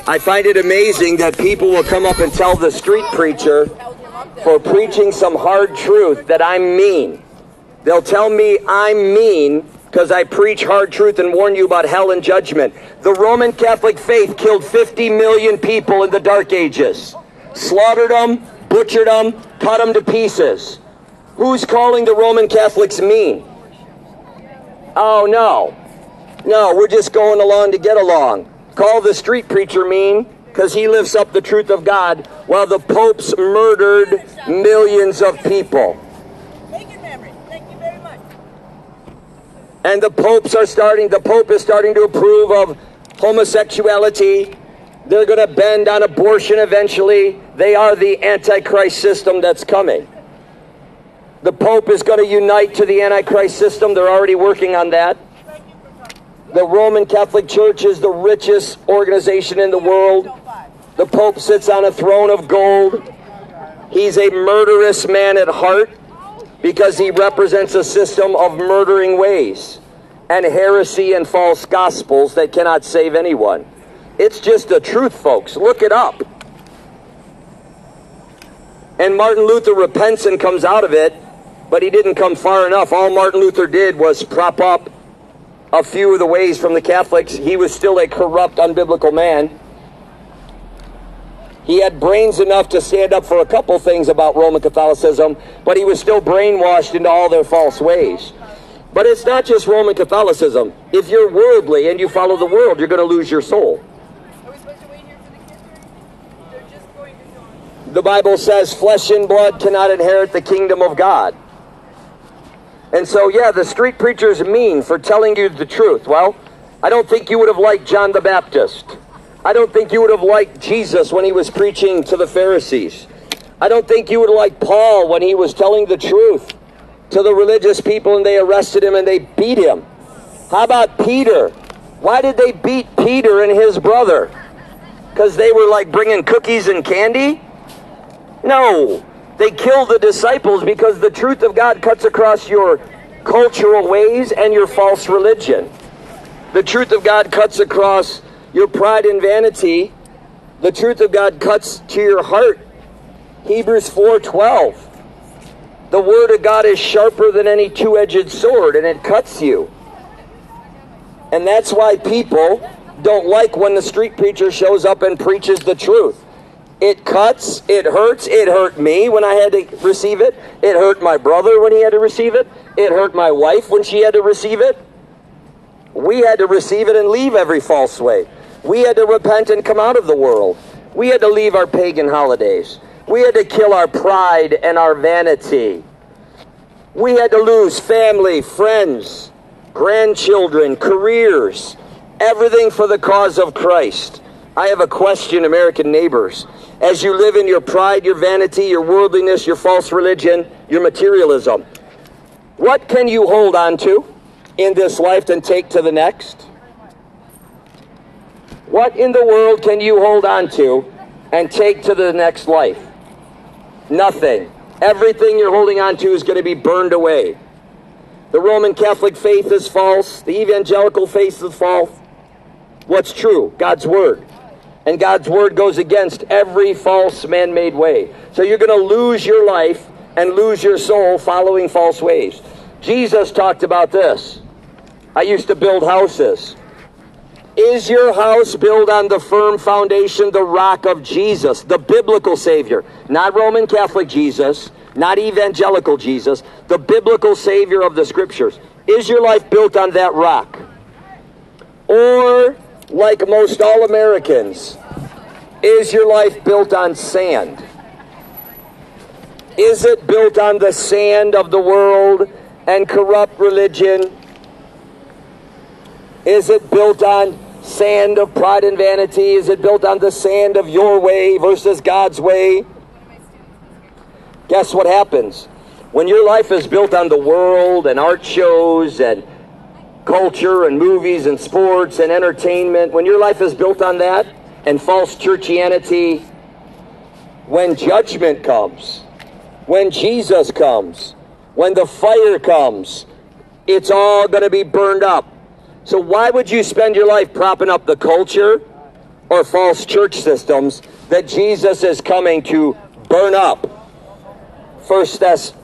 I find it amazing that people will come up and tell the street preacher for preaching some hard truth that I'm mean. They'll tell me I'm mean because I preach hard truth and warn you about hell and judgment. The Roman Catholic faith killed 50 million people in the Dark Ages. Slaughtered them, butchered them, cut them to pieces. Who's calling the Roman Catholics mean? Oh, no. No, we're just going along to get along. Call the street preacher mean because he lifts up the truth of God while the popes murdered millions of people. Make it memory. Thank you very much. And the Pope is starting to approve of homosexuality. They're going to bend on abortion eventually. They are the Antichrist system that's coming. The Pope is going to unite to the Antichrist system. They're already working on that. The Roman Catholic Church is the richest organization in the world. The Pope sits on a throne of gold. He's a murderous man at heart because he represents a system of murdering ways and heresy and false gospels that cannot save anyone. It's just the truth, folks. Look it up. And Martin Luther repents and comes out of it, but he didn't come far enough. All Martin Luther did was prop up a few of the ways from the Catholics. He was still a corrupt, unbiblical man. He had brains enough to stand up for a couple things about Roman Catholicism, but he was still brainwashed into all their false ways. But it's not just Roman Catholicism. If you're worldly and you follow the world, you're going to lose your soul. Are we supposed to wait here for the kids? They're just going to join. The Bible says flesh and blood cannot inherit the kingdom of God. And so, yeah, the street preacher's mean for telling you the truth. Well, I don't think you would have liked John the Baptist. I don't think you would have liked Jesus when he was preaching to the Pharisees. I don't think you would have liked Paul when he was telling the truth to the religious people and they arrested him and they beat him. How about Peter? Why did they beat Peter and his brother? Because they were like bringing cookies and candy? No. They killed the disciples because the truth of God cuts across your cultural ways and your false religion. The truth of God cuts across your pride and vanity. The truth of God cuts to your heart. Hebrews 4:12. The word of God is sharper than any two-edged sword, and it cuts you. And that's why people don't like when the street preacher shows up and preaches the truth. It cuts, it hurts, it hurt me when I had to receive it. It hurt my brother when he had to receive it. It hurt my wife when she had to receive it. We had to receive it and leave every false way. We had to repent and come out of the world. We had to leave our pagan holidays. We had to kill our pride and our vanity. We had to lose family, friends, grandchildren, careers, everything for the cause of Christ. I have a question, American neighbors. As you live in your pride, your vanity, your worldliness, your false religion, your materialism, what can you hold on to in this life and take to the next? What in the world can you hold on to and take to the next life? Nothing. Everything you're holding on to is going to be burned away. The Roman Catholic faith is false. The evangelical faith is false. What's true? God's word. And God's word goes against every false man-made way. So you're going to lose your life and lose your soul following false ways. Jesus talked about this. I used to build houses. Is your house built on the firm foundation, the rock of Jesus, the biblical Savior? Not Roman Catholic Jesus, not evangelical Jesus, the biblical Savior of the Scriptures. Is your life built on that rock? Or, like most all Americans, is your life built on sand? Is it built on the sand of the world and corrupt religion? Is it built on sand of pride and vanity? Is it built on the sand of your way versus God's way? Guess what happens? When your life is built on the world and art shows and culture and movies and sports and entertainment, when your life is built on that and false churchianity, when judgment comes, when Jesus comes, when the fire comes, it's all going to be burned up. So why would you spend your life propping up the culture or false church systems that Jesus is coming to burn up. 2 Thess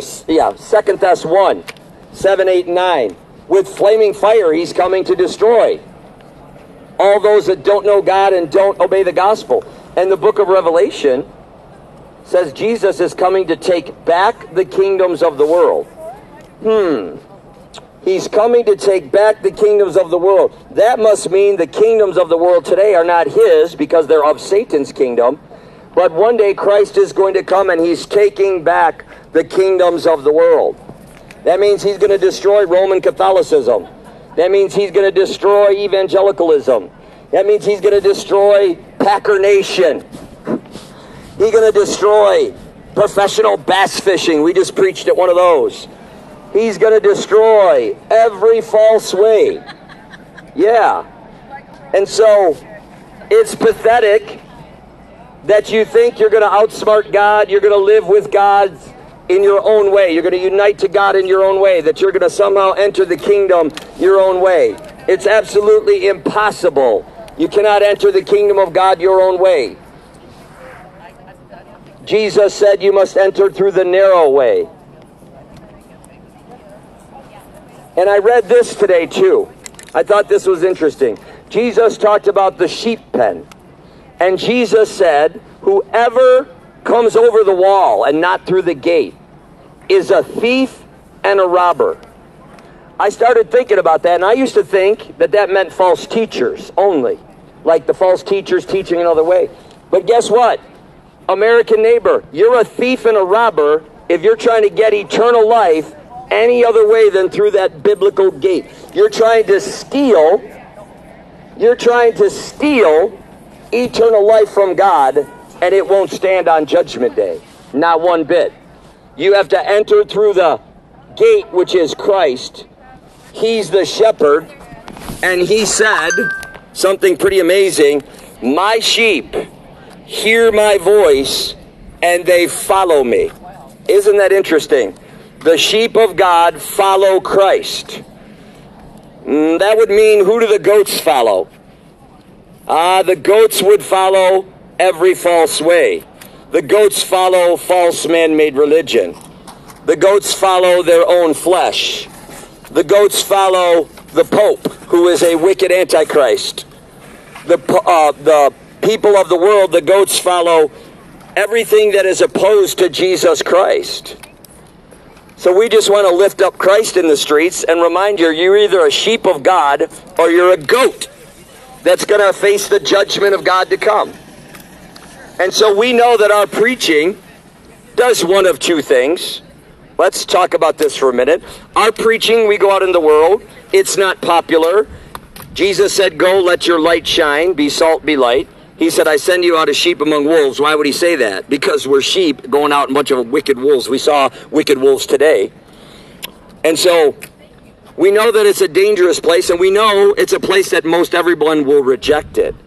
1, 7, 8, and 9. With flaming fire, he's coming to destroy all those that don't know God and don't obey the gospel. And the book of Revelation says Jesus is coming to take back the kingdoms of the world. He's coming to take back the kingdoms of the world. That must mean the kingdoms of the world today are not his because they're of Satan's kingdom. But one day Christ is going to come and he's taking back the kingdoms of the world. That means he's going to destroy Roman Catholicism. That means he's going to destroy evangelicalism. That means he's going to destroy Packer Nation. He's going to destroy professional bass fishing. We just preached at one of those. He's going to destroy every false way. Yeah. And so it's pathetic that you think you're going to outsmart God, you're going to live with God in your own way, you're going to unite to God in your own way, that you're going to somehow enter the kingdom your own way. It's absolutely impossible. You cannot enter the kingdom of God your own way. Jesus said you must enter through the narrow way. And I read this today too. I thought this was interesting. Jesus talked about the sheep pen. And Jesus said, whoever comes over the wall and not through the gate is a thief and a robber. I started thinking about that, and I used to think that that meant false teachers only. Like the false teachers teaching another way. But guess what? American neighbor, you're a thief and a robber if you're trying to get eternal life any other way than through that biblical gate. You're trying to steal eternal life from God, and it won't stand on Judgment Day. Not one bit. You have to enter through the gate, which is Christ. He's the shepherd, and he said something pretty amazing. My sheep hear my voice, and they follow me. Isn't that interesting? The sheep of God follow Christ. That would mean, who do the goats follow? The goats would follow every false way. The goats follow false man-made religion. The goats follow their own flesh. The goats follow the Pope, who is a wicked antichrist. The people of the world, the goats follow everything that is opposed to Jesus Christ. So we just want to lift up Christ in the streets and remind you, you're either a sheep of God or you're a goat that's going to face the judgment of God to come. And so we know that our preaching does one of two things. Let's talk about this for a minute. Our preaching, we go out in the world. It's not popular. Jesus said, go, let your light shine, be salt, be light. He said, I send you out as sheep among wolves. Why would he say that? Because we're sheep going out in a bunch of wicked wolves. We saw wicked wolves today. And so we know that it's a dangerous place, and we know it's a place that most everyone will reject it.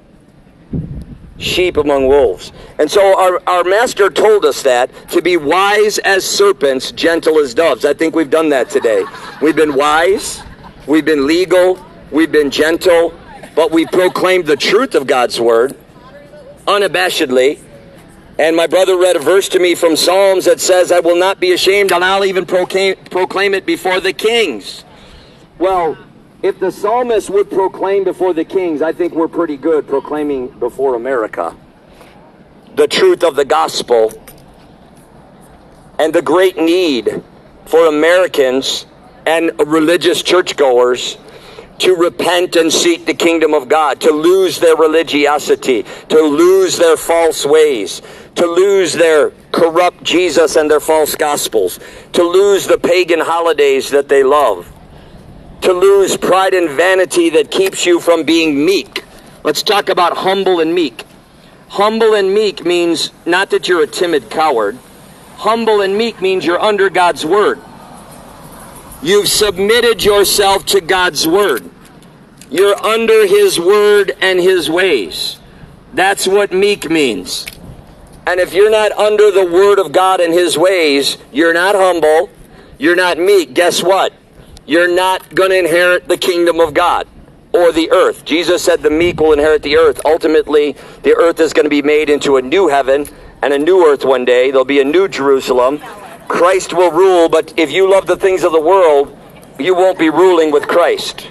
Sheep among wolves. And so our master told us that, to be wise as serpents, gentle as doves. I think we've done that today. We've been wise, we've been legal, we've been gentle, but we proclaimed the truth of God's word unabashedly. And my brother read a verse to me from Psalms that says, I will not be ashamed, and I'll even proclaim it before the kings. Well, if the psalmist would proclaim before the kings, I think we're pretty good proclaiming before America the truth of the gospel and the great need for Americans and religious churchgoers to repent and seek the kingdom of God, to lose their religiosity, to lose their false ways, to lose their corrupt Jesus and their false gospels, to lose the pagan holidays that they love, to lose pride and vanity that keeps you from being meek. Let's talk about humble and meek. Humble and meek means not that you're a timid coward. Humble and meek means you're under God's word. You've submitted yourself to God's word. You're under his word and his ways. That's what meek means. And if you're not under the word of God and his ways, you're not humble, you're not meek. Guess what? You're not going to inherit the kingdom of God. or the earth. Jesus said the meek will inherit the earth. Ultimately, the earth is going to be made into a new heaven and a new earth one day. There'll be a new Jerusalem. Christ will rule, but if you love the things of the world, you won't be ruling with Christ.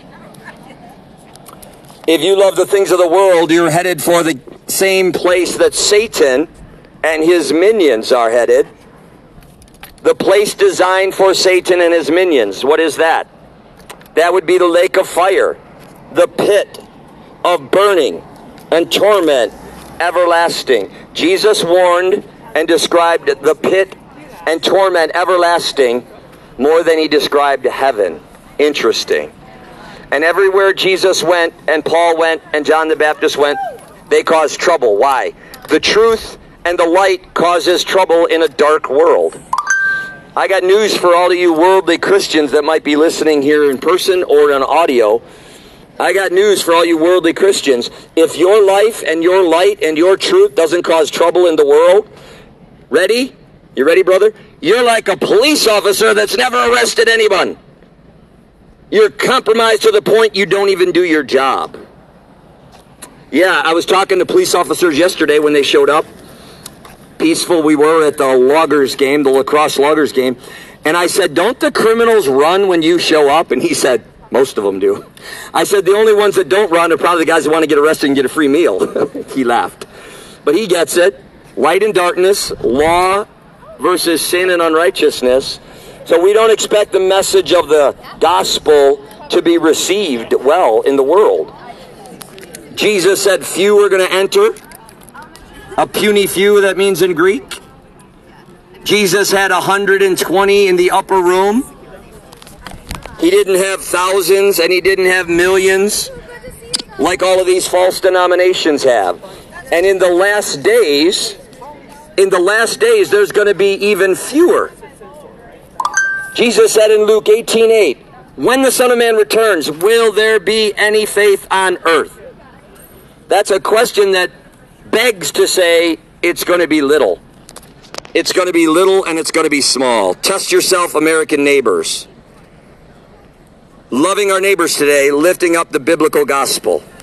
If you love the things of the world, you're headed for the same place that Satan and his minions are headed. The place designed for Satan and his minions. What is that? That would be the lake of fire, the pit of burning and torment, everlasting. Jesus warned and described the pit and torment everlasting more than he described heaven. Interesting. And everywhere Jesus went, and Paul went, and John the Baptist went, they caused trouble. Why? The truth and the light causes trouble in a dark world. I got news for all of you worldly Christians that might be listening here in person or on audio. I got news for all you worldly Christians. If your life and your light and your truth doesn't cause trouble in the world, ready? You ready, brother? You're like a police officer that's never arrested anyone. You're compromised to the point you don't even do your job. Yeah, I was talking to police officers yesterday when they showed up. Peaceful we were at the Loggers game, the lacrosse Loggers game. And I said, don't the criminals run when you show up? And he said, most of them do. I said, the only ones that don't run are probably the guys that want to get arrested and get a free meal. He laughed. But he gets it. Light and darkness, law versus sin and unrighteousness. So we don't expect the message of the gospel to be received well in the world. Jesus said few are going to enter. A puny few, that means in Greek. Jesus had 120 in the upper room. He didn't have thousands and he didn't have millions like all of these false denominations have. And in the last days, there's going to be even fewer. Jesus said in Luke 18:8, when the Son of Man returns, will there be any faith on earth? That's a question that begs to say it's going to be little. It's going to be little and it's going to be small. Test yourself, American neighbors. Loving our neighbors today, lifting up the biblical gospel.